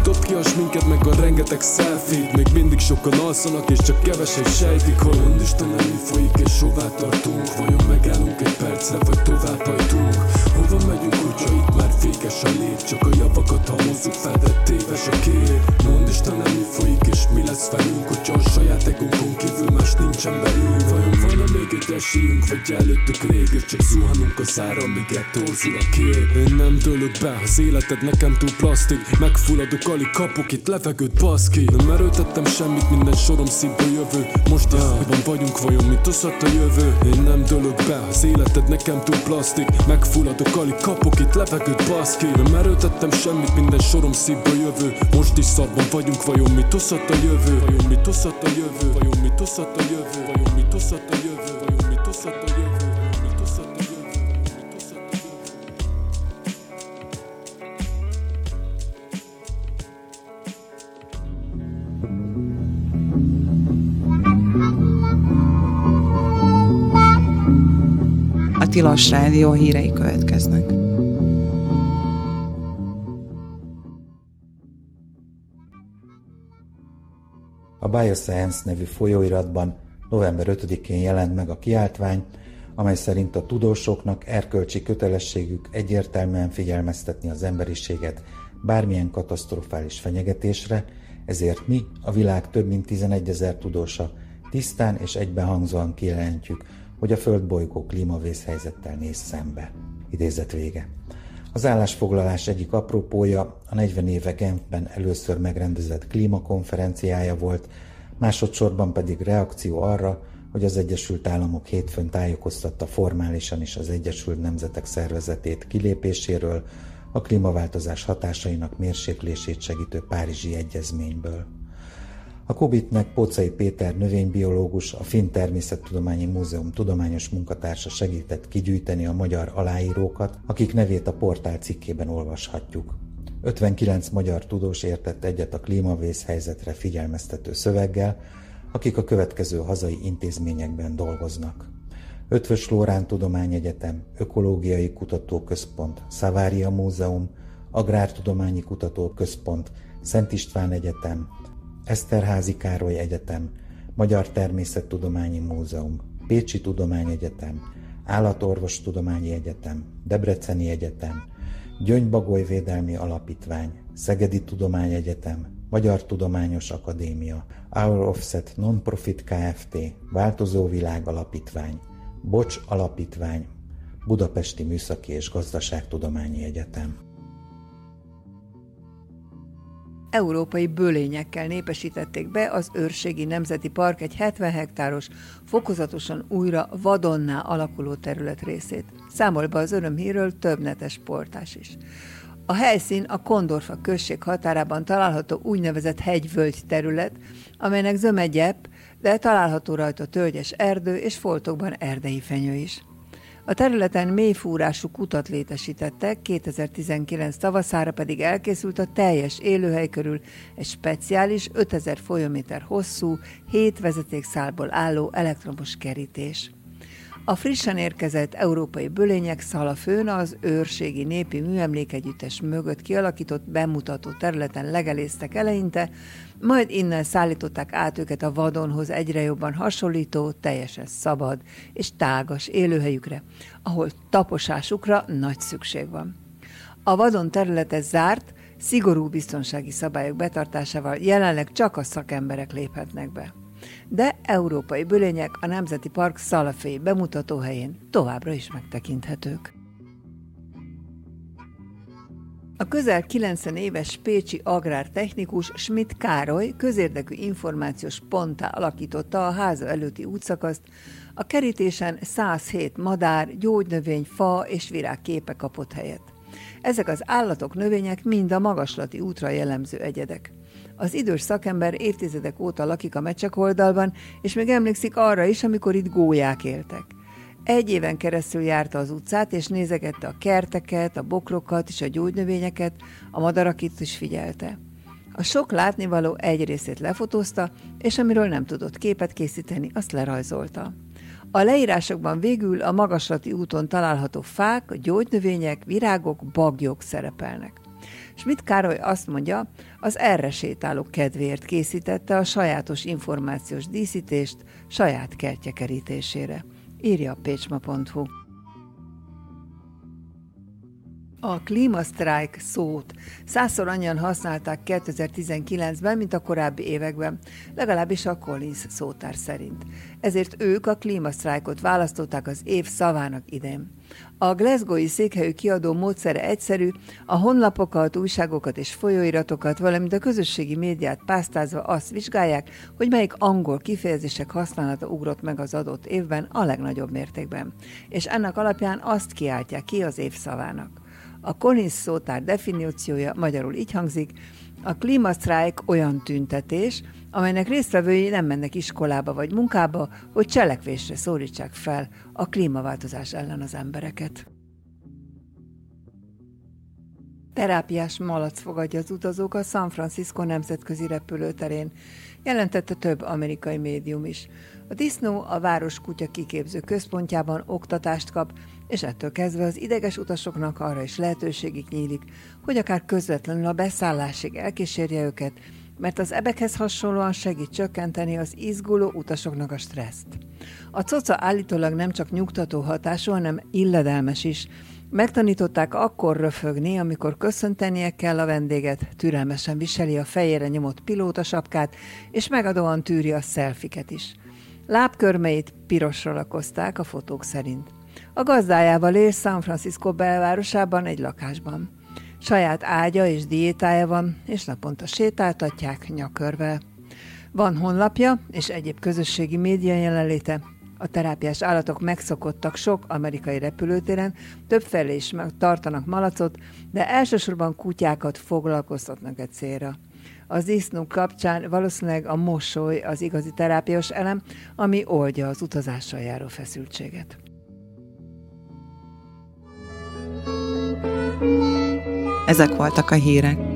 Dobd ki a sminket meg a rengeteg selfie. Még mindig sokan alszanak és csak kevesen sejtik, hogy mondd Istenem, mi folyik és hová tartunk. Vajon megállunk egy percre vagy tovább hajtunk? Hova megyünk, hogyha itt már fékes a lét? Csak a javakat hamozzuk fel, de téves a kép. Mondd Istenem, mi folyik és mi lesz velünk, hogyha a saját egunkon kívül más nincsen belünk. Vajon van-e még egy esélyünk, vagy előttük rég, és csak zuhanunk az ára, míg eltorzul a kép. Én nem dőlök be, az életed nekem túl plastik. Megfulladok, alig kapok itt levegőt, baszki. Nem erőltettem semmit, minden sorom szívből jövő. Most jában vagyunk, vajon mit hozhat a jövő? Én nem dőlök be, az életed nekem túl plastik. Megfulladok, alig kapok itt levegőt, baszki. Nem erőltettem semmit, minden sorom szívből jövő. Most is szarban vagyunk, vajon mit hozhat a jövő? Vajon mit hozhat a jövő? Vajon mit hozhat a jövő? Vajon mit hozhat a jövő? Vajon mit hozhat a jövő? Vajon mit hozhat a jövő? A Tilos Rádió hírei következnek. A Bioscience nevű folyóiratban november 5-én jelent meg a kiáltvány, amely szerint a tudósoknak erkölcsi kötelességük egyértelműen figyelmeztetni az emberiséget bármilyen katasztrofális fenyegetésre, ezért mi, a világ több mint 11 000 tudósa tisztán és egybenhangzóan kijelentjük, hogy a földbolygó klímavészhelyzettel néz szembe. Idézet vége. Az állásfoglalás egyik apropója a 40 éve Genfben először megrendezett klímakonferenciája volt, másodszorban pedig reakció arra, hogy az Egyesült Államok hétfőn tájékoztatta formálisan is az Egyesült Nemzetek Szervezetét kilépéséről, a klímaváltozás hatásainak mérséklését segítő Párizsi Egyezményből. A Covid-nek Póczai Péter növénybiológus, a Finn Természettudományi Múzeum tudományos munkatársa segített kigyűjteni a magyar aláírókat, akik nevét a portál cikkében olvashatjuk. 59 magyar tudós értett egyet a klímavészhelyzetre figyelmeztető szöveggel, akik a következő hazai intézményekben dolgoznak: Eötvös Loránd Tudományegyetem, Ökológiai Kutatóközpont, Szavária Múzeum, Agrártudományi Kutatóközpont, Szent István Egyetem, Eszterházy Károly Egyetem, Magyar Természettudományi Múzeum, Pécsi Tudományegyetem, Állatorvostudományi Egyetem, Debreceni Egyetem, Gyöngy-Bagoly-Védelmi Alapítvány, Szegedi Tudományegyetem, Magyar Tudományos Akadémia, Our Offset Non-Profit Kft., Változó Világ Alapítvány, Bocs Alapítvány, Budapesti Műszaki és Gazdaságtudományi Egyetem. Európai bölényekkel népesítették be az Őrségi Nemzeti Park egy 70 hektáros, fokozatosan újra vadonná alakuló terület részét. Számol be az örömhírről több netes portás is. A helyszín a Kondorfa község határában található úgynevezett hegyvölgy terület, amelynek zöme gyepp, de található rajta tölgyes erdő és foltokban erdei fenyő is. A területen mélyfúrású kutat létesítettek, 2019 tavaszára pedig elkészült a teljes élőhely körül egy speciális 5000 folyóméter hosszú, 7 vezetékszálból álló elektromos kerítés. A frissen érkezett európai bölények Szalafőn az Őrségi Népi Műemlékegyüttes mögött kialakított bemutató területen legelésztek eleinte, majd innen szállították át őket a vadonhoz egyre jobban hasonlító, teljesen szabad és tágas élőhelyükre, ahol taposásukra nagy szükség van. A vadon területe zárt, szigorú biztonsági szabályok betartásával jelenleg csak a szakemberek léphetnek be. De európai bölények a Nemzeti Park szalafői bemutatóhelyén továbbra is megtekinthetők. A közel 90 éves pécsi agrártechnikus Schmidt Károly közérdekű információs ponttá alakította a háza előtti útszakaszt, a kerítésen 107 madár, gyógynövény, fa és virágképe kapott helyet. Ezek az állatok, növények mind a magaslati útra jellemző egyedek. Az idős szakember évtizedek óta lakik a Mecsekoldalban, és még emlékszik arra is, amikor itt gólyák éltek. 1 éven keresztül járta az utcát, és nézegette a kerteket, a bokrokat és a gyógynövényeket, a madarakit is figyelte. A sok látnivaló egy részét lefotózta, és amiről nem tudott képet készíteni, azt lerajzolta. A leírásokban végül a magaslati úton található fák, gyógynövények, virágok, baglyok szerepelnek. Schmidt Károly azt mondja, az erre sétálók kedvéért készítette a sajátos információs díszítést saját kertje kerítésére. Írja a pécsma.hu. A klímasztrájk szót 100-szor annyian használták 2019-ben, mint a korábbi években, legalábbis a Collins szótár szerint. Ezért ők a klímasztrájkot választották az év szavának idén. A Glasgow-i székhelyű kiadó módszere egyszerű, a honlapokat, újságokat és folyóiratokat, valamint a közösségi médiát pásztázva azt vizsgálják, hogy melyik angol kifejezések használata ugrott meg az adott évben a legnagyobb mértékben. És ennek alapján azt kiáltják ki az év szavának. A Collins szótár definíciója magyarul így hangzik: a klímasztrájk olyan tüntetés, amelynek résztvevői nem mennek iskolába vagy munkába, hogy cselekvésre szólítsák fel a klímaváltozás ellen az embereket. Terápiás malac fogadja az utazók a San Francisco nemzetközi repülőterén, jelentette több amerikai médium is. A disznó a város kutya kiképző központjában oktatást kap, és ettől kezdve az ideges utasoknak arra is lehetőségük nyílik, hogy akár közvetlenül a beszállásig elkísérje őket, mert az ebekhez hasonlóan segít csökkenteni az izguló utasoknak a stresszt. A coca állítólag nem csak nyugtató hatású, hanem illedelmes is. Megtanították akkor röfögni, amikor köszöntenie kell a vendéget, türelmesen viseli a fejére nyomott pilótasapkát, és megadóan tűri a szelfiket is. Lábkörmeit pirosra lakozták a fotók szerint. A gazdájával él San Francisco belvárosában egy lakásban. Saját ágya és diétája van, és naponta sétáltatják nyakörvel. Van honlapja és egyéb közösségi média jelenléte. A terápiás állatok megszokottak sok amerikai repülőtéren, többfelé is tartanak malacot, de elsősorban kutyákat foglalkoztatnak egy célra. Az disznó kapcsán valószínűleg a mosoly az igazi terápiás elem, ami oldja az utazással járó feszültséget. Ezek voltak a hírek.